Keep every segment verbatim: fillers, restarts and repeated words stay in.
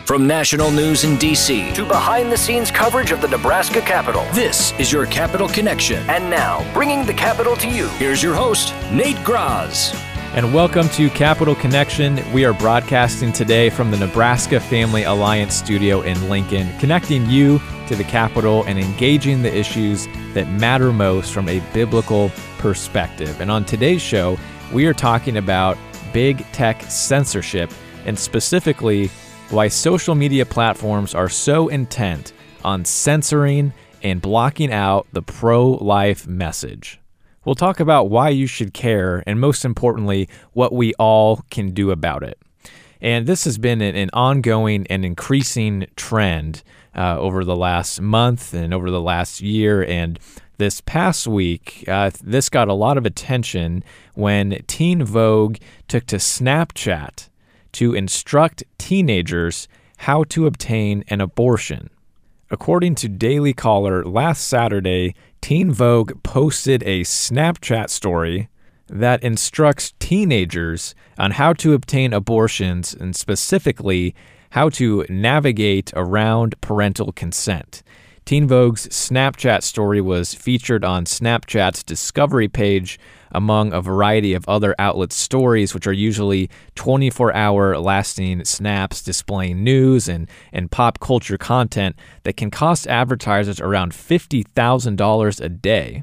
From national news in D C to behind-the-scenes coverage of the Nebraska Capitol, this is your Capitol Connection. And now, bringing the Capitol to you, here's your host, Nate Graz. And welcome to Capitol Connection. We are broadcasting today from the Nebraska Family Alliance studio in Lincoln, connecting you to the Capitol and engaging the issues that matter most from a biblical perspective. And on today's show, we are talking about big tech censorship, and specifically why social media platforms are so intent on censoring and blocking out the pro-life message. We'll talk about why you should care, and most importantly, what we all can do about it. And this has been an, an ongoing and increasing trend uh, over the last month and over the last year. And this past week, uh, this got a lot of attention when Teen Vogue took to Snapchat to instruct teenagers how to obtain an abortion. According to Daily Caller, last Saturday, Teen Vogue posted a Snapchat story that instructs teenagers on how to obtain abortions and specifically how to navigate around parental consent. Teen Vogue's Snapchat story was featured on Snapchat's discovery page among a variety of other outlets' stories, which are usually twenty-four hour lasting snaps displaying news and, and pop culture content that can cost advertisers around fifty thousand dollars a day.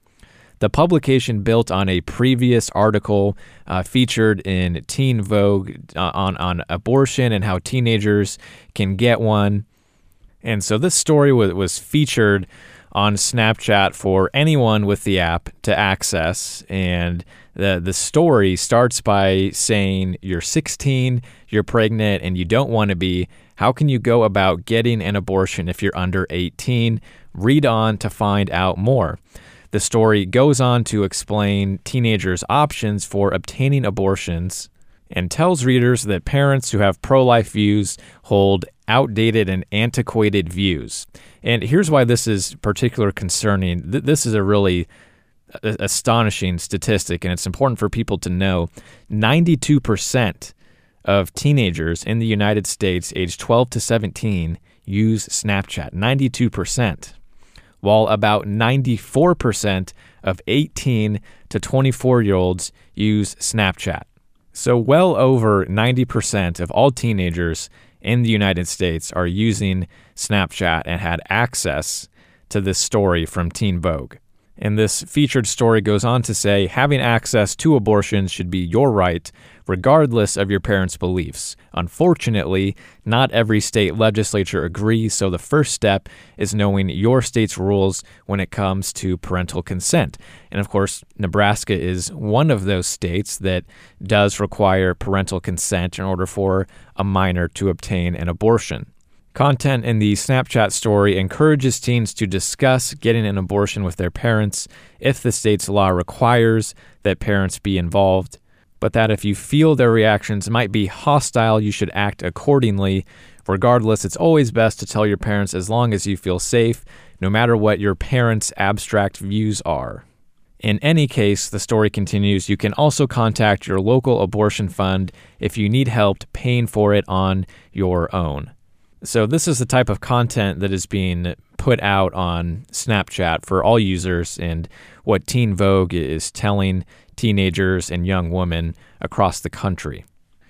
The publication built on a previous article uh, featured in Teen Vogue uh, on, on abortion and how teenagers can get one. And so this story was, was featured on Snapchat for anyone with the app to access. And the, the story starts by saying, you're sixteen, you're pregnant, and you don't want to be. How can you go about getting an abortion if you're under eighteen? Read on to find out more. The story goes on to explain teenagers' options for obtaining abortions and tells readers that parents who have pro-life views hold outdated and antiquated views. And here's why this is particularly concerning. This is a really astonishing statistic, and it's important for people to know. ninety-two percent of teenagers in the United States aged twelve to seventeen use Snapchat. ninety-two percent. While about ninety-four percent of eighteen to twenty-four-year-olds use Snapchat. So well over ninety percent of all teenagers in the United States are using Snapchat and had access to this story from Teen Vogue. And this featured story goes on to say, having access to abortions should be your right, regardless of your parents' beliefs. Unfortunately, not every state legislature agrees, so the first step is knowing your state's rules when it comes to parental consent. And of course, Nebraska is one of those states that does require parental consent in order for a minor to obtain an abortion. Content in the Snapchat story encourages teens to discuss getting an abortion with their parents if the state's law requires that parents be involved, but that if you feel their reactions might be hostile, you should act accordingly. Regardless, it's always best to tell your parents as long as you feel safe, no matter what your parents' abstract views are. In any case, the story continues, you can also contact your local abortion fund if you need help paying for it on your own. So this is the type of content that is being put out on Snapchat for all users and what Teen Vogue is telling teenagers and young women across the country.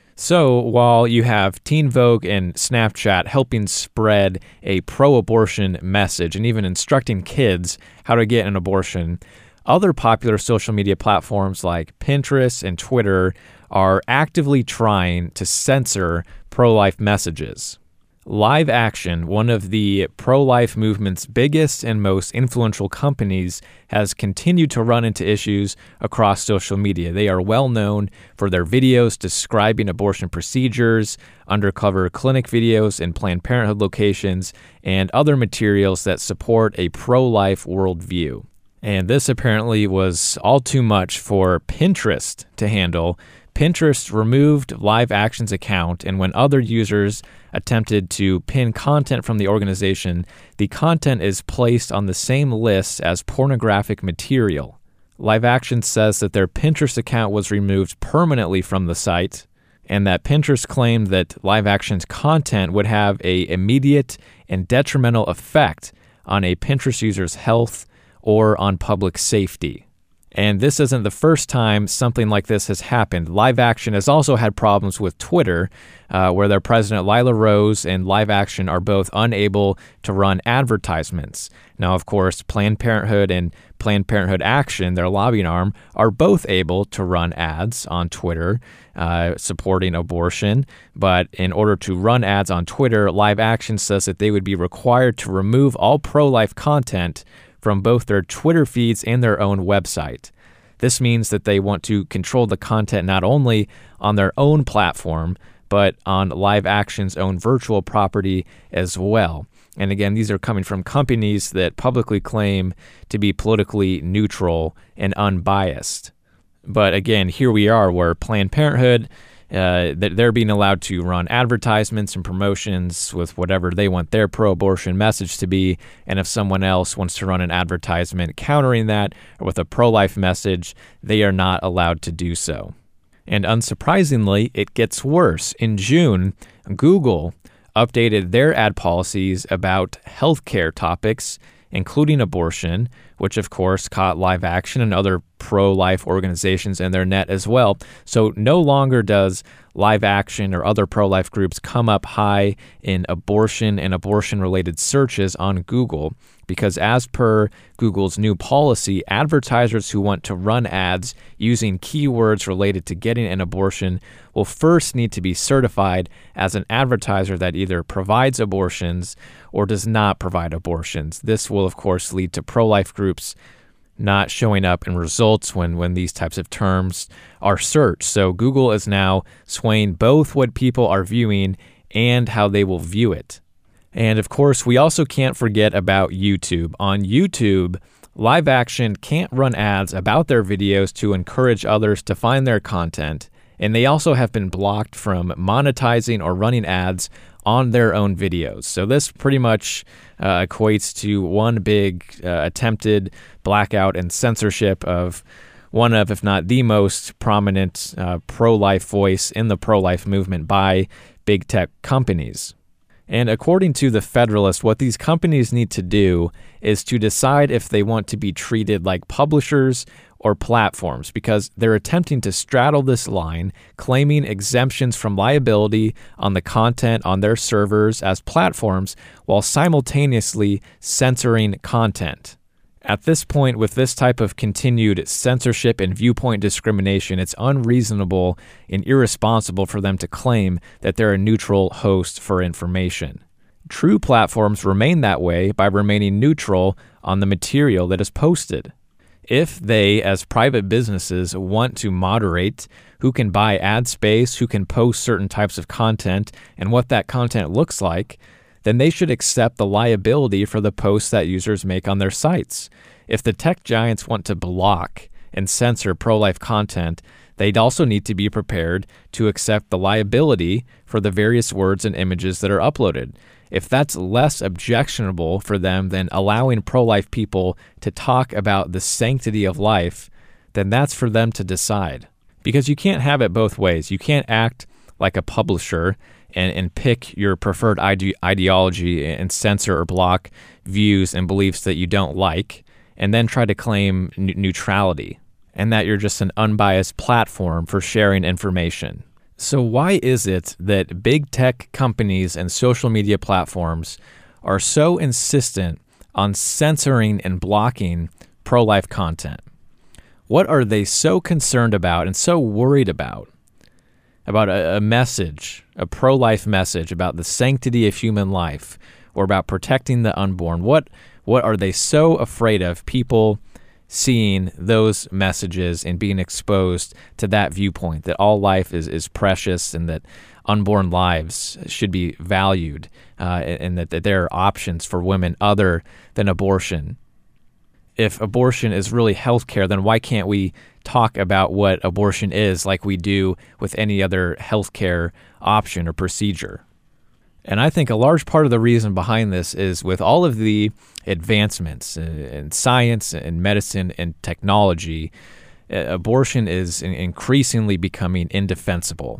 So while you have Teen Vogue and Snapchat helping spread a pro-abortion message and even instructing kids how to get an abortion, other popular social media platforms like Pinterest and Twitter are actively trying to censor pro-life messages. Live Action, one of the pro-life movement's biggest and most influential companies, has continued to run into issues across social media. They are well known for their videos describing abortion procedures, undercover clinic videos in Planned Parenthood locations, and other materials that support a pro-life worldview. And this apparently was all too much for Pinterest to handle. Pinterest removed Live Action's account, and when other users attempted to pin content from the organization, the content is placed on the same list as pornographic material. Live Action says that their Pinterest account was removed permanently from the site, and that Pinterest claimed that LiveAction's content would have a immediate and detrimental effect on a Pinterest user's health or on public safety. And this isn't the first time something like this has happened. LiveAction has also had problems with Twitter, uh, where their president, Lila Rose, and LiveAction are both unable to run advertisements. Now, of course, Planned Parenthood and Planned Parenthood Action, their lobbying arm, are both able to run ads on Twitter uh, supporting abortion. But in order to run ads on Twitter, LiveAction says that they would be required to remove all pro-life content from both their Twitter feeds and their own website. This means that they want to control the content not only on their own platform, but on LiveAction's own virtual property as well. And again, these are coming from companies that publicly claim to be politically neutral and unbiased. But again, here we are where Planned Parenthood, Uh, that they're being allowed to run advertisements and promotions with whatever they want their pro-abortion message to be. And if someone else wants to run an advertisement countering that or with a pro-life message, they are not allowed to do so. And unsurprisingly, it gets worse. In June, Google updated their ad policies about healthcare topics, including abortion, which of course caught LiveAction and other pro-life organizations in their net as well. So no longer does LiveAction or other pro-life groups come up high in abortion and abortion-related searches on Google, because as per Google's new policy, advertisers who want to run ads using keywords related to getting an abortion will first need to be certified as an advertiser that either provides abortions or does not provide abortions. This will, of course, lead to pro-life groups not showing up in results when, when these types of terms are searched. So Google is now swaying both what people are viewing and how they will view it. And of course, we also can't forget about YouTube. On YouTube, LiveAction can't run ads about their videos to encourage others to find their content, and they also have been blocked from monetizing or running ads on their own videos. So this pretty much uh, equates to one big uh, attempted blackout and censorship of one of, if not the most prominent uh, pro-life voice in the pro-life movement by big tech companies. And according to the Federalist, what these companies need to do is to decide if they want to be treated like publishers or platforms, because they're attempting to straddle this line, claiming exemptions from liability on the content on their servers as platforms while simultaneously censoring content. At this point, with this type of continued censorship and viewpoint discrimination, it's unreasonable and irresponsible for them to claim that they're a neutral host for information. True platforms remain that way by remaining neutral on the material that is posted. If they, as private businesses, want to moderate who can buy ad space, who can post certain types of content, and what that content looks like, then they should accept the liability for the posts that users make on their sites. If the tech giants want to block and censor pro-life content, they'd also need to be prepared to accept the liability for the various words and images that are uploaded. If that's less objectionable for them than allowing pro-life people to talk about the sanctity of life, then that's for them to decide. Because you can't have it both ways. You can't act like a publisher and, and pick your preferred ide- ideology and censor or block views and beliefs that you don't like, and then try to claim n- neutrality and that you're just an unbiased platform for sharing information. So why is it that big tech companies and social media platforms are so insistent on censoring and blocking pro-life content? What are they so concerned about and so worried about? About a, a message, a pro-life message about the sanctity of human life or about protecting the unborn? What, what are they so afraid of people seeing those messages and being exposed to that viewpoint, that all life is, is precious and that unborn lives should be valued uh, and that, that there are options for women other than abortion? If abortion is really healthcare, then why can't we talk about what abortion is like we do with any other healthcare option or procedure? And I think a large part of the reason behind this is with all of the advancements in science and medicine and technology, abortion is increasingly becoming indefensible.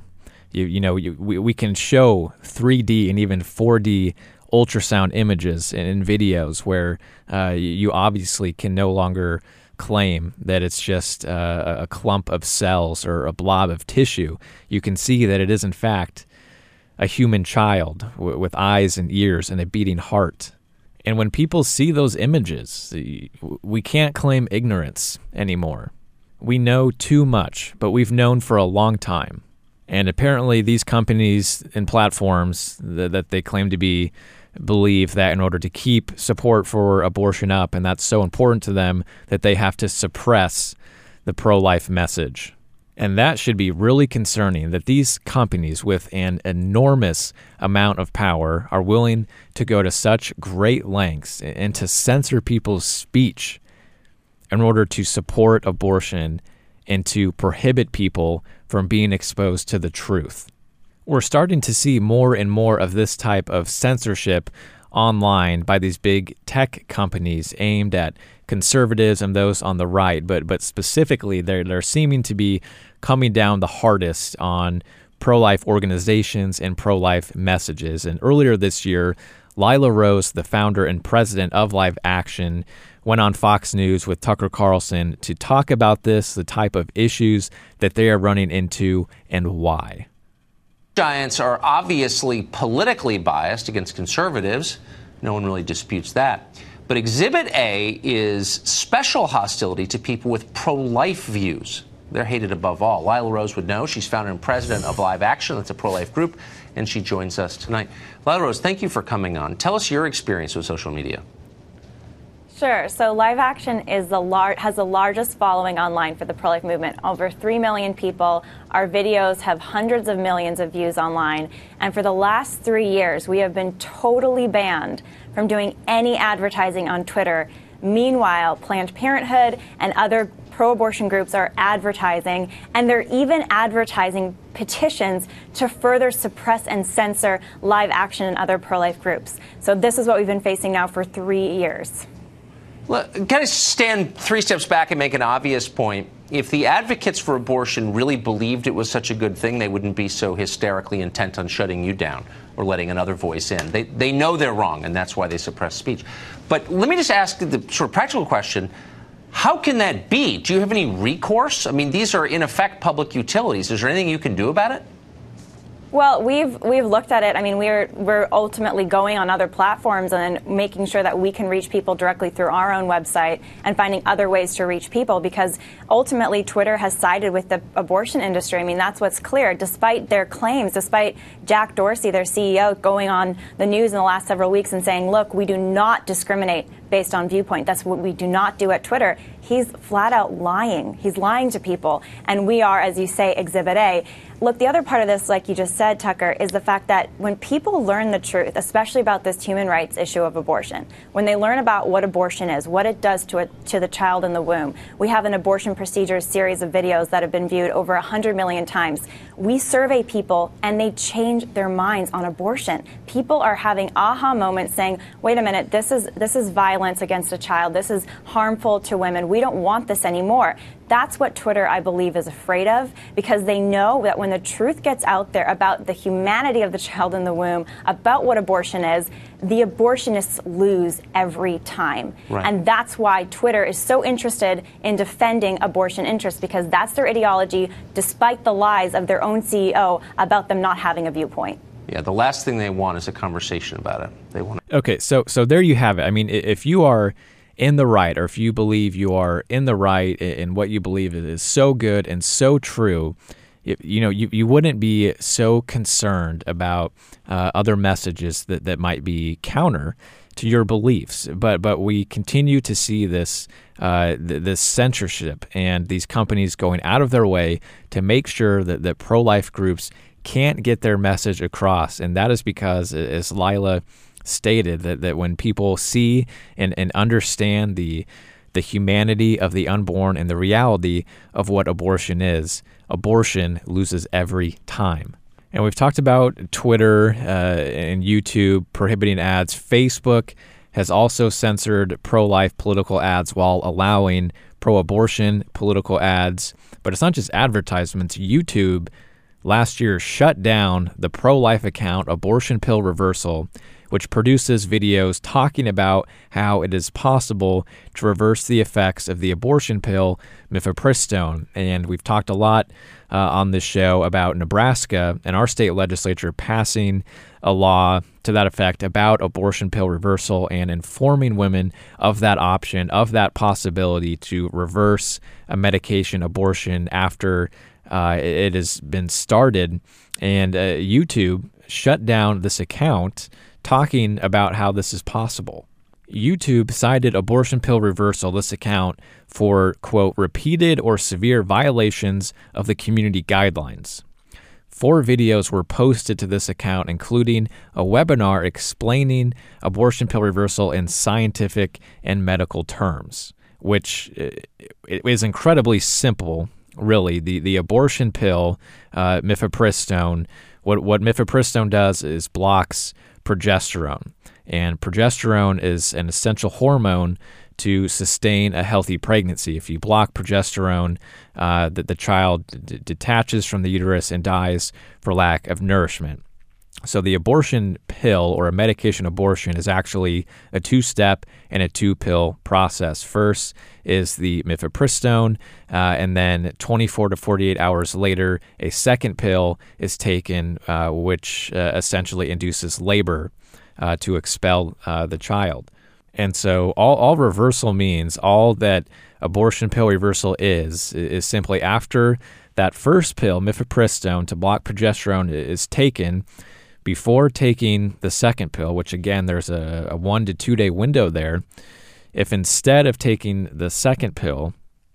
You, you know, you, we, we can show three D and even four D ultrasound images and videos where uh, you obviously can no longer claim that it's just uh, a clump of cells or a blob of tissue. You can see that it is, in fact, a human child w- with eyes and ears and a beating heart. And when people see those images, we can't claim ignorance anymore. We know too much, but we've known for a long time. And apparently these companies and platforms that, that they claim to be believe that in order to keep support for abortion up, and that's so important to them, that they have to suppress the pro-life message. And that should be really concerning, that these companies with an enormous amount of power are willing to go to such great lengths and to censor people's speech in order to support abortion and to prohibit people from being exposed to the truth. We're starting to see more and more of this type of censorship online by these big tech companies aimed at conservatives and those on the right, but but specifically they're, they're seeming to be coming down the hardest on pro-life organizations and pro-life messages. And earlier this year, Lila Rose, the founder and president of Live Action, went on Fox News with Tucker Carlson to talk about this, the type of issues that they are running into, and why. Giants are obviously politically biased against conservatives. No one really disputes that. But Exhibit A is special hostility to people with pro-life views. They're hated above all. Lila Rose would know. She's founder and president of Live Action. That's a pro-life group, and she joins us tonight. Lila Rose, thank you for coming on. Tell us your experience with social media. Sure. So Live Action is the lar- has the largest following online for the pro-life movement. Over three million people. Our videos have hundreds of millions of views online. And for the last three years, we have been totally banned from doing any advertising on Twitter. Meanwhile, Planned Parenthood and other pro-abortion groups are advertising, and they're even advertising petitions to further suppress and censor Live Action and other pro-life groups. So this is what we've been facing now for three years. Can I stand three steps back and make an obvious point? If the advocates for abortion really believed it was such a good thing, they wouldn't be so hysterically intent on shutting you down or letting another voice in. They they know they're wrong, and that's why they suppress speech. But let me just ask the sort of practical question. How can that be? Do you have any recourse? I mean, these are, in effect, public utilities. Is there anything you can do about it? Well, we've we've looked at it. I mean, we're we're ultimately going on other platforms and making sure that we can reach people directly through our own website and finding other ways to reach people, because ultimately Twitter has sided with the abortion industry. I mean, that's what's clear. Despite their claims, despite Jack Dorsey, their C E O, going on the news in the last several weeks and saying, look, we do not discriminate based on viewpoint. That's what we do not do at Twitter. He's flat out lying. He's lying to people. And we are, as you say, Exhibit A. Look, the other part of this, like you just said, Tucker, is the fact that when people learn the truth, especially about this human rights issue of abortion, when they learn about what abortion is, what it does to it, to the child in the womb, we have an abortion procedures series of videos that have been viewed over one hundred million times. We survey people and they change their minds on abortion. People are having aha moments saying, wait a minute, this is this is violence against a child. This is harmful to women. We don't want this anymore. That's what Twitter, I believe, is afraid of, because they know that when the truth gets out there about the humanity of the child in the womb, about what abortion is, the abortionists lose every time. Right. And that's why Twitter is so interested in defending abortion interests, because that's their ideology, despite the lies of their own C E O about them not having a viewpoint. Yeah, the last thing they want is a conversation about it. They want. Okay, so so there you have it. I mean, if you are in the right, or if you believe you are in the right and what you believe is so good and so true, you know, you, you wouldn't be so concerned about uh, other messages that, that might be counter to your beliefs. But but we continue to see this uh, th- this censorship and these companies going out of their way to make sure that, that pro-life groups can't get their message across. And that is because, as Lila stated, that, that when people see and, and understand the the humanity of the unborn and the reality of what abortion is, abortion loses every time. And we've talked about Twitter uh, and YouTube prohibiting ads. Facebook has also censored pro-life political ads while allowing pro-abortion political ads. But it's not just advertisements. YouTube last year shut down the pro-life account Abortion Pill Reversal, which produces videos talking about how it is possible to reverse the effects of the abortion pill mifepristone. And we've talked a lot uh, on this show about Nebraska and our state legislature passing a law to that effect about abortion pill reversal and informing women of that option, of that possibility to reverse a medication abortion after uh, it has been started. And uh, YouTube shut down this account talking about how this is possible. YouTube cited Abortion Pill Reversal, this account, for, quote, repeated or severe violations of the community guidelines. Four videos were posted to this account, including a webinar explaining abortion pill reversal in scientific and medical terms, which is incredibly simple, really. The the abortion pill, uh, mifepristone, what, what mifepristone does is blocks progesterone. And progesterone is an essential hormone to sustain a healthy pregnancy. If you block progesterone, uh, the, the child d- detaches from the uterus and dies for lack of nourishment. So the abortion pill, or a medication abortion, is actually a two-step and a two-pill process. First is the mifepristone, uh, and then twenty-four to forty-eight hours later, a second pill is taken, uh, which uh, essentially induces labor uh, to expel uh, the child. And so all, all reversal means, all that abortion pill reversal is, is simply after that first pill, mifepristone, to block progesterone, is taken, before taking the second pill, which again, there's a, a one to two day window there, if instead of taking the second pill,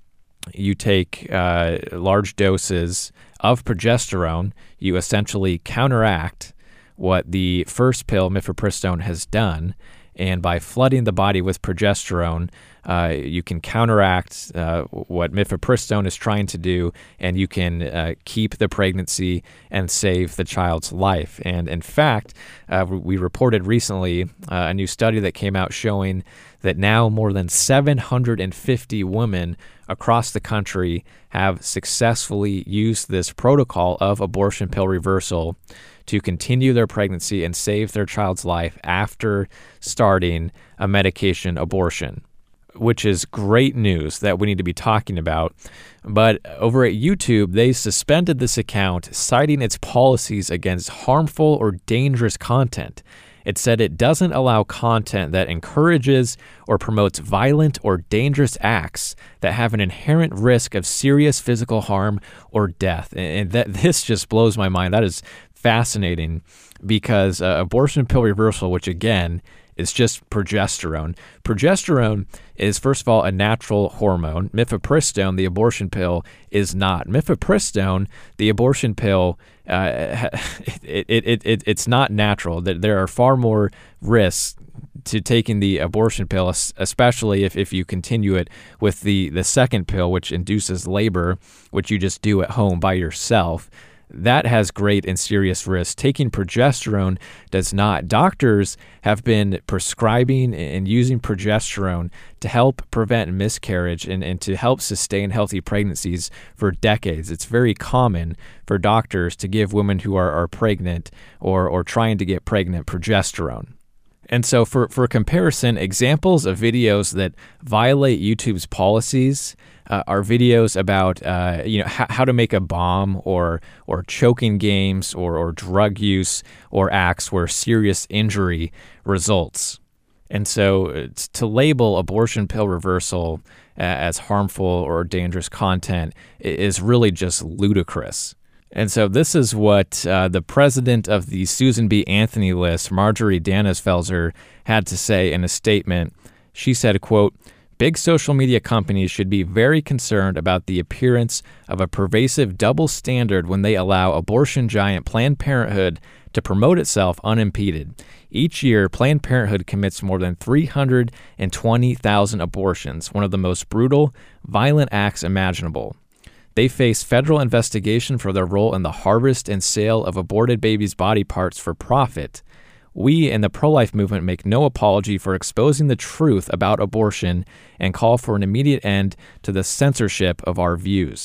you take uh, large doses of progesterone, you essentially counteract what the first pill, mifepristone, has done. And by flooding the body with progesterone, uh, you can counteract uh, what mifepristone is trying to do, and you can uh, keep the pregnancy and save the child's life. And in fact, uh, we reported recently uh, a new study that came out showing that now more than seven hundred fifty women across the country have successfully used this protocol of abortion pill reversal to continue their pregnancy and save their child's life after starting a medication abortion, which is great news that we need to be talking about. But over at YouTube, they suspended this account, citing its policies against harmful or dangerous content. It said it doesn't allow content that encourages or promotes violent or dangerous acts that have an inherent risk of serious physical harm or death. And that this just blows my mind. That is fascinating, because uh, abortion pill reversal, which again is just progesterone. Progesterone is, first of all, a natural hormone. Mifepristone, the abortion pill, is not. Mifepristone, the abortion pill, uh, it, it, it, it, it's not natural. There are far more risks to taking the abortion pill, especially if, if you continue it with the, the second pill, which induces labor, which you just do at home by yourself. That has great and serious risks. Taking progesterone does not. Doctors have been prescribing and using progesterone to help prevent miscarriage and, and to help sustain healthy pregnancies for decades. It's very common for doctors to give women who are, are pregnant or, or trying to get pregnant progesterone. And so for, for comparison, examples of videos that violate YouTube's policies uh, are videos about uh, you know h- how to make a bomb, or or choking games, or, or drug use, or acts where serious injury results. And so it's, to label abortion pill reversal uh, as harmful or dangerous content is really just ludicrous. And so this is what uh, the president of the Susan B. Anthony list, Marjorie Dannenfelser, had to say in a statement. She said, quote, "Big social media companies should be very concerned about the appearance of a pervasive double standard when they allow abortion giant Planned Parenthood to promote itself unimpeded. Each year, Planned Parenthood commits more than three hundred twenty thousand abortions, one of the most brutal, violent acts imaginable. They face federal investigation for their role in the harvest and sale of aborted babies' body parts for profit. We in the pro-life movement make no apology for exposing the truth about abortion and call for an immediate end to the censorship of our views."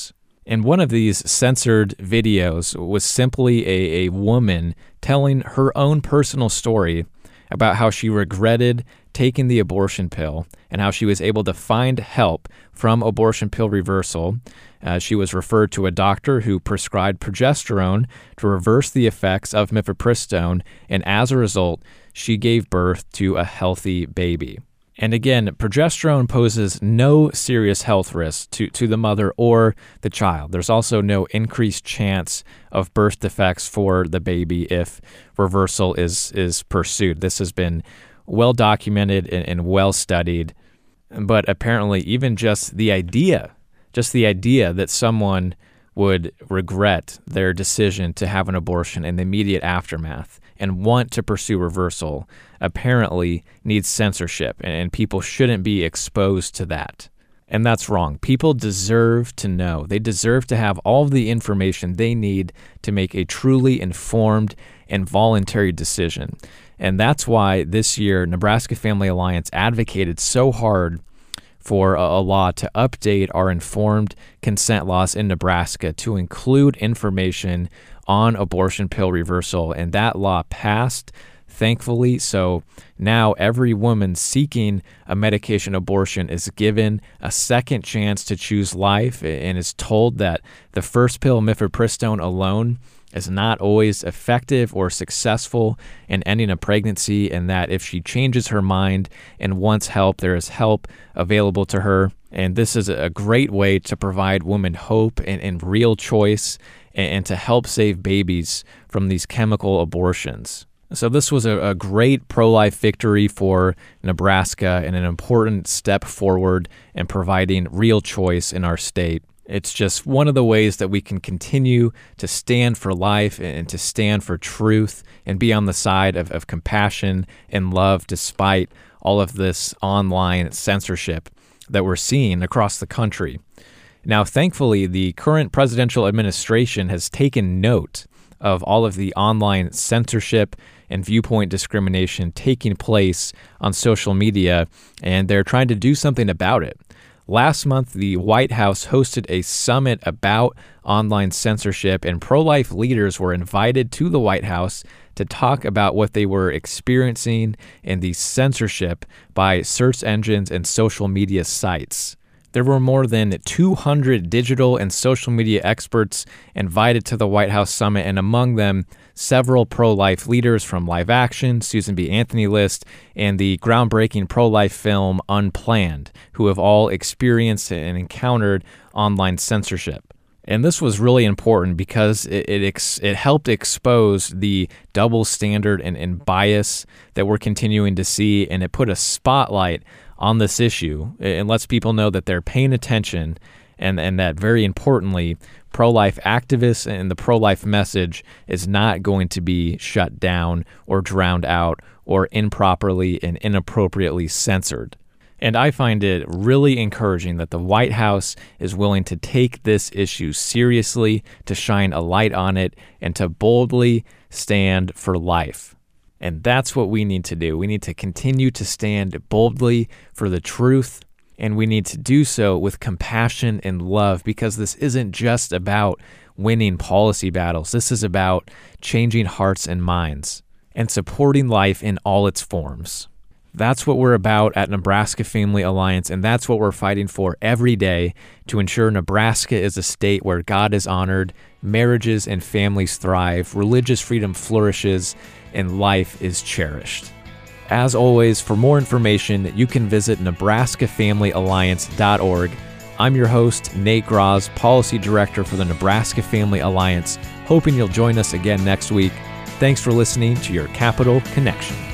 And one of these censored videos was simply a, a woman telling her own personal story about how she regretted taking the abortion pill and how she was able to find help from abortion pill reversal. Uh, she was referred to a doctor who prescribed progesterone to reverse the effects of mifepristone, and as a result, she gave birth to a healthy baby. And again, progesterone poses no serious health risks to, to the mother or the child. There's also no increased chance of birth defects for the baby if reversal is, is pursued. This has been well documented and, and well studied. But apparently, even just the idea, just the idea that someone would regret their decision to have an abortion in the immediate aftermath and want to pursue reversal apparently needs censorship, and people shouldn't be exposed to that. And that's wrong. People deserve to know. They deserve to have all of the information they need to make a truly informed and voluntary decision. And that's why this year, Nebraska Family Alliance advocated so hard for a, a law to update our informed consent laws in Nebraska to include information on abortion pill reversal. And that law passed, thankfully. So now every woman seeking a medication abortion is given a second chance to choose life and is told that the first pill, mifepristone alone, is not always effective or successful in ending a pregnancy, and that if she changes her mind and wants help, there is help available to her. And this is a great way to provide women hope and, and real choice, and, and to help save babies from these chemical abortions. So this was a, a great pro-life victory for Nebraska and an important step forward in providing real choice in our state. It's just one of the ways that we can continue to stand for life and to stand for truth and be on the side of, of compassion and love despite all of this online censorship that we're seeing across the country. Now, thankfully, the current presidential administration has taken note of all of the online censorship and viewpoint discrimination taking place on social media, and they're trying to do something about it. Last month, the White House hosted a summit about online censorship, and pro-life leaders were invited to the White House to talk about what they were experiencing in the censorship by search engines and social media sites. There were more than two hundred digital and social media experts invited to the White House summit, and among them, several pro-life leaders from Live Action, Susan B. Anthony List, and the groundbreaking pro-life film Unplanned, who have all experienced and encountered online censorship. And this was really important because it it, ex, it helped expose the double standard and, and bias that we're continuing to see, and it put a spotlight on this issue and lets people know that they're paying attention, and, and that, very importantly, pro-life activists and the pro-life message is not going to be shut down or drowned out or improperly and inappropriately censored. And I find it really encouraging that the White House is willing to take this issue seriously, to shine a light on it, and to boldly stand for life. And that's what we need to do. We need to continue to stand boldly for the truth, and we need to do so with compassion and love, because this isn't just about winning policy battles. This is about changing hearts and minds and supporting life in all its forms. That's what we're about at Nebraska Family Alliance, and that's what we're fighting for every day to ensure Nebraska is a state where God is honored, marriages and families thrive, religious freedom flourishes, and life is cherished. As always, for more information, you can visit nebraska family alliance dot org. I'm your host, Nate Graz, Policy Director for the Nebraska Family Alliance, hoping you'll join us again next week. Thanks for listening to your Capital Connection.